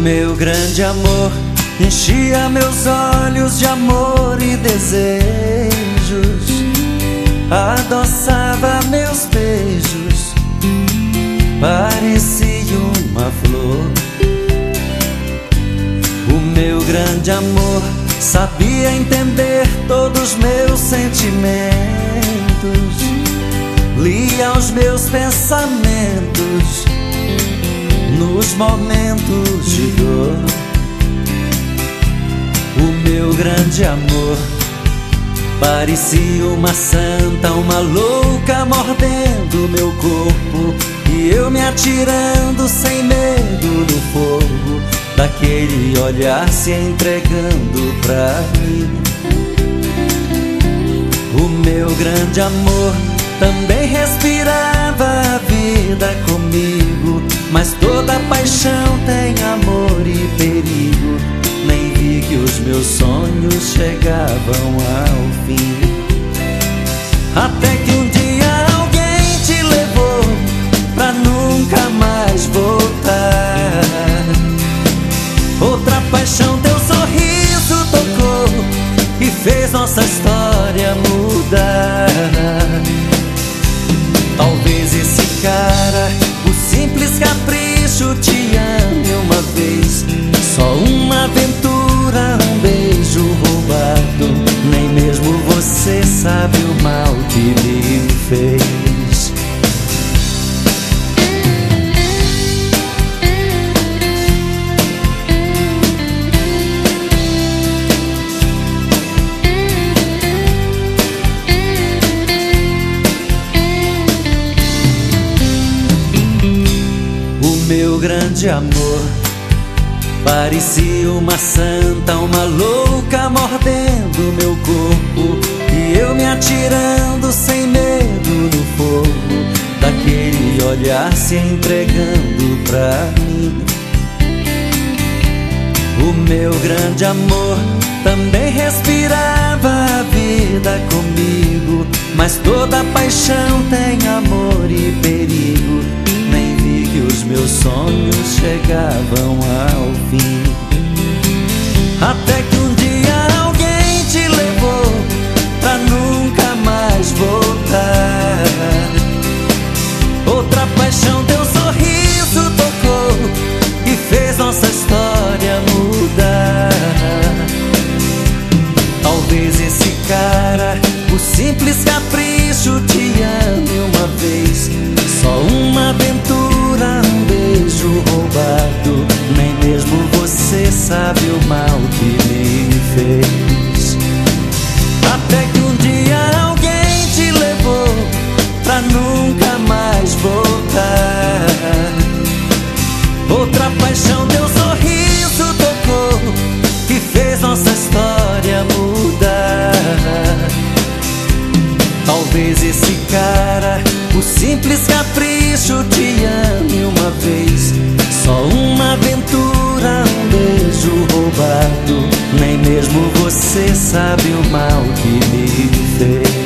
meu grande amor enchia meus olhos de amor e desejos, adoçava meus beijos, parecia uma flor. O meu grande amor sabia entender todos os meus sentimentos, lia os meus pensamentos nos momentos de dor. O meu grande amor parecia uma santa, uma louca mordendo meu corpo, e eu me atirando sem medo no fogo daquele olhar se entregando pra mim. O meu grande amor também respirava a vida comigo, mas toda paixão tem amor e perigo. Nem vi que os meus sonhos chegavam ao fim, até que um dia alguém te levou pra nunca mais voltar. Outra paixão teu sorriso tocou e fez nossa história mudar. Talvez esse cara, o simples capricho, te ame uma vez. Só uma aventura, um beijo roubado. Nem mesmo você sabe o mal que me fez. Meu grande amor parecia uma santa, uma louca mordendo meu corpo, e eu me atirando sem medo no fogo daquele olhar se entregando pra mim. O meu grande amor também respirava a vida comigo, mas toda paixão tem amor e perigo. Nem vi que os meus sonhos chegavam ao fim, até que um dia alguém te levou pra nunca mais voltar. Outra paixão teu sorriso tocou e fez nossa história mudar. Talvez esse cara, o simples capricho, te ame uma vez. Só uma aventura, um beijo roubado. Nem mesmo você sabe o mal que me fez. Até que um dia alguém te levou pra nunca mais voltar. Outra paixão teu sorriso tocou e fez nossa história mudar. Talvez esse cara, o simples capricho, te ame uma vez. Só uma aventura, um beijo roubado. Nem mesmo você sabe o mal que me fez.